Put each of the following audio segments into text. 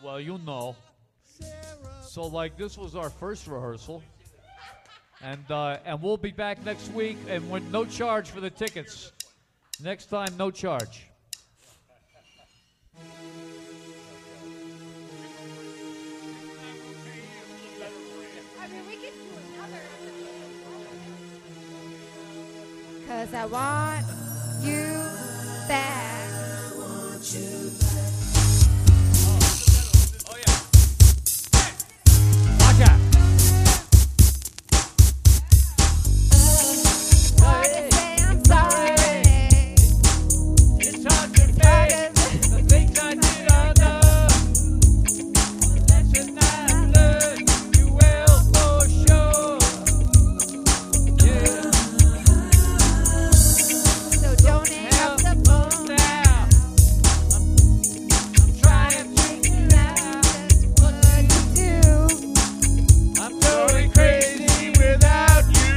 Well, you know. So, like, this was our first rehearsal. And we'll be back next week, and with no charge for the tickets. Next time, no charge. I mean, we could do another. 'Cause I want you back. I want you back. Oh, yeah. Watch out. Hard to say I'm sorry. It's hard to face the things I did under. Lesson I learned, you will for sure. Yeah. So don't hang up the phone Now, I'm trying to figure out just what to do. I'm going crazy without you.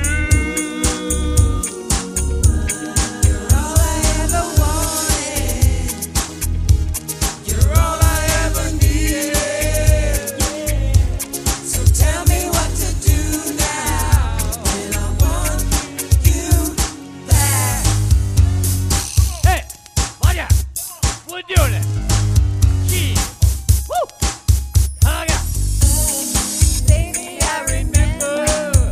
You're all I ever wanted. You're all I ever needed. So tell me what to do now when I want you back. Hey, Maya, we're doing it. Yeah. Woo. Hang on. Baby, I remember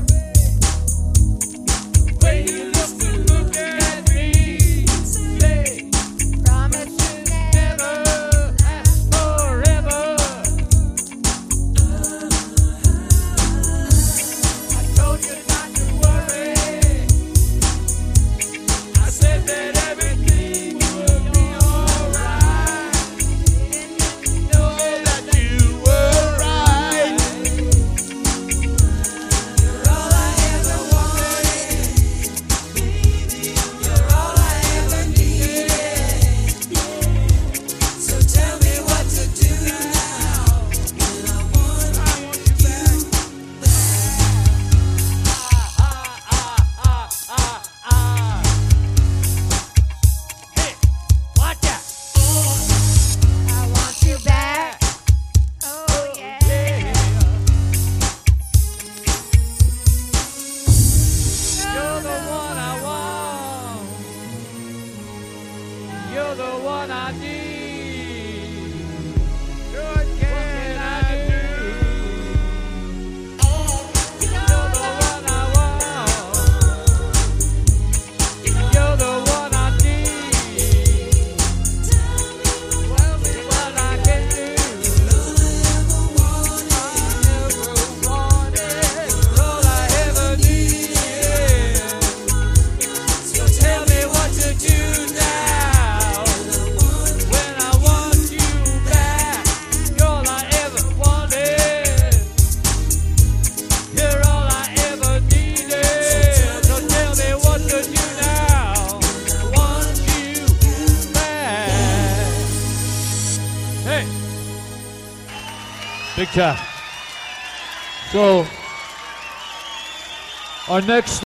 the way you used to look at me. Say, promise you never last forever. I told you not to worry. I said that everything would be alright. Didn't know that you were right. You're all I ever wanted, baby. You're all I ever needed. So tell me what to do now when I want you back. Hey, watch out. I want you back. Oh, yeah. You're the one I want. You're the one I need. What can I do? You're the one I want. You're the one I need. Tell me what I can do. All I ever needed. So tell me what to do now when I want you back. You're all I ever wanted. You're all I ever needed. So tell me what to do now. I want you back. Hey, big time. So our next